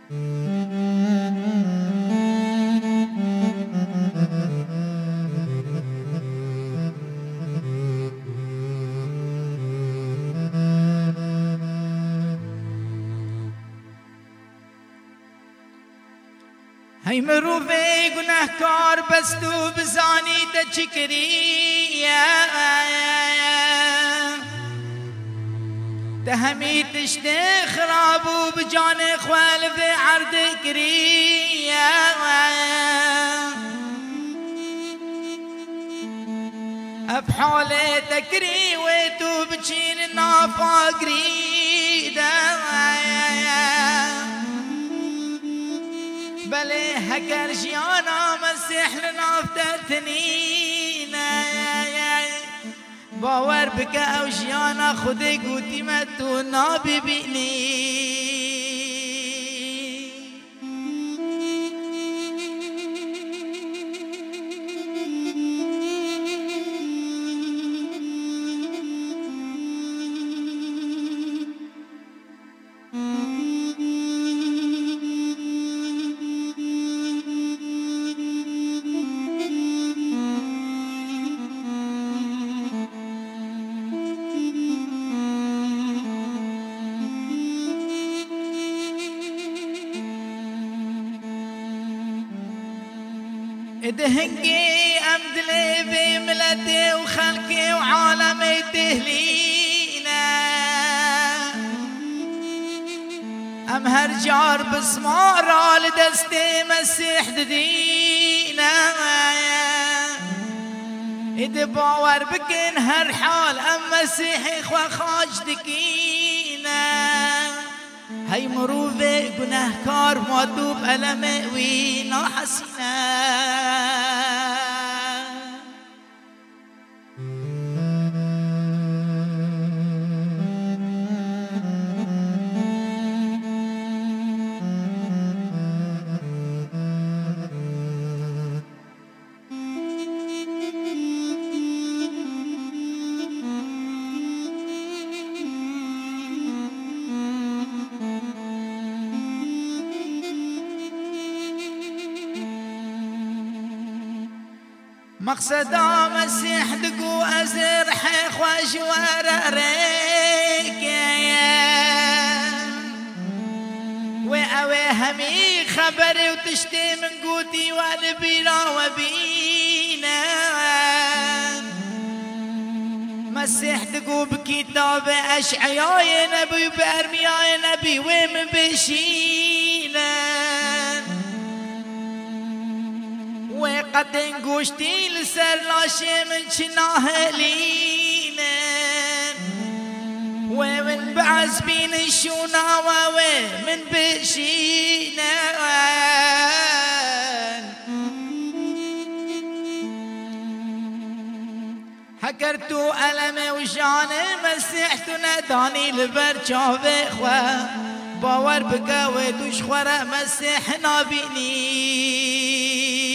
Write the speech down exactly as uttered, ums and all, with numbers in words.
هی مروفه گناهکار بستو بزانی تا چکری تا همی تشت خرابو بجان خوال في عرض کری افحال تکری و تو بچین نافاقری بله هکر جیانا مسیح لنافتتنین باور بکه او جیانا خود گوتی متو ناببینی ادهنجي امدلي في ملتي وخلقي وعالمي تهلينا ام هرجار بسمارة لدستي مسيح ددينا اد باور بكن هر حال ام مسيحي خوا خاج دكينا هی مروفه گناهکار مادوب علمه وی ناحسینه مقصدا مسيح دقو أزر حيخ وجوار ريك وأوي همي خبري وتشتي من قوتي والبيرا وبينا مسيح دقو بكتاب أشعياء نبي بأرمياء نبي ومن بشينا وقد انقشتي لسر لاشي من شناهلينا ومن بعز بين الشونا ومن بشينا حكرتو ألمي وجاني مسيحتو نداني لبرشاوي خوا باور بكاوي دوش خورا مسيح نابيني